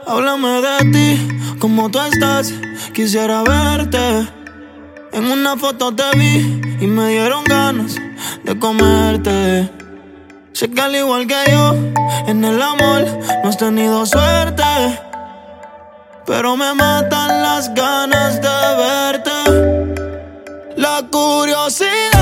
Háblame de ti, cómo tú estás, quisiera verte. En una foto te vi y me dieron ganas de comerte. Sé que al igual que yo, en el amor no has tenido suerte, pero me matan las ganas de verte. La curiosidad